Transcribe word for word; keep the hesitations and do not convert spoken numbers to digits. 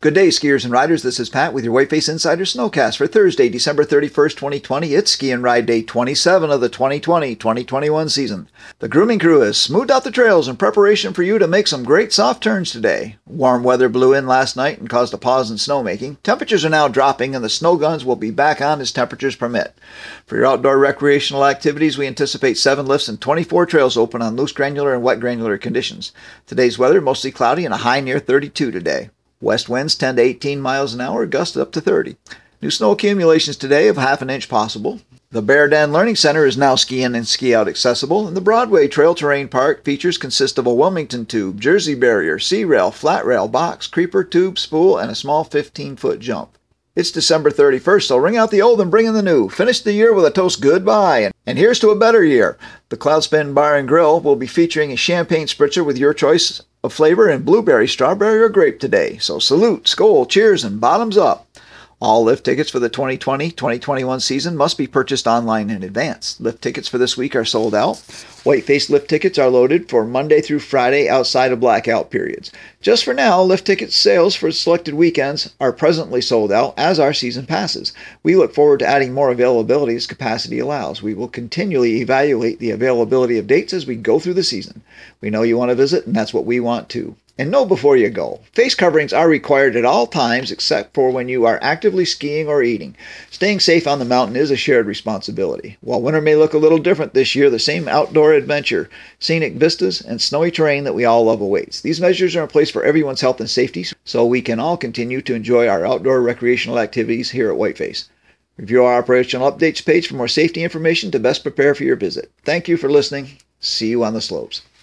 Good day, skiers and riders. This is Pat with your Whiteface Insider Snowcast for Thursday, December thirty-first, twenty twenty. It's Ski and Ride Day twenty-seven of the twenty twenty twenty twenty-one season. The grooming crew has smoothed out the trails in preparation for you to make some great soft turns today. Warm weather blew in last night and caused a pause in snowmaking. Temperatures are now dropping and the snow guns will be back on as temperatures permit. For your outdoor recreational activities, we anticipate seven lifts and twenty-four trails open on loose granular and wet granular conditions. Today's weather mostly cloudy and a high near thirty-two today. West winds ten to eighteen miles an hour, gusts up to thirty. New snow accumulations today of half an inch possible. The Bear Den Learning Center is now ski in and ski out accessible, and the Broadway Trail Terrain Park features consist of a Wilmington tube, Jersey barrier, sea rail, flat rail, box, creeper, tube, spool, and a small fifteen-foot jump. It's December thirty-first, so ring out the old and bring in the new. Finish the year with a toast goodbye, and, and here's to a better year. The Cloudspin Bar and Grill will be featuring a champagne spritzer with your choice of flavor in blueberry, strawberry, or grape today. So salute, skol, cheers, and bottoms up. All lift tickets for the twenty twenty twenty twenty-one season must be purchased online in advance. Lift tickets for this week are sold out. Whiteface lift tickets are loaded for Monday through Friday outside of blackout periods. Just for now, lift ticket sales for selected weekends are presently sold out, as are season passes. We look forward to adding more availability as capacity allows. We will continually evaluate the availability of dates as we go through the season. We know you want to visit, and that's what we want too. And know before you go, face coverings are required at all times except for when you are actively skiing or eating. Staying safe on the mountain is a shared responsibility. While winter may look a little different this year, the same outdoor adventure, scenic vistas, and snowy terrain that we all love awaits. These measures are in place for everyone's health and safety, so we can all continue to enjoy our outdoor recreational activities here at Whiteface. Review our operational updates page for more safety information to best prepare for your visit. Thank you for listening. See you on the slopes.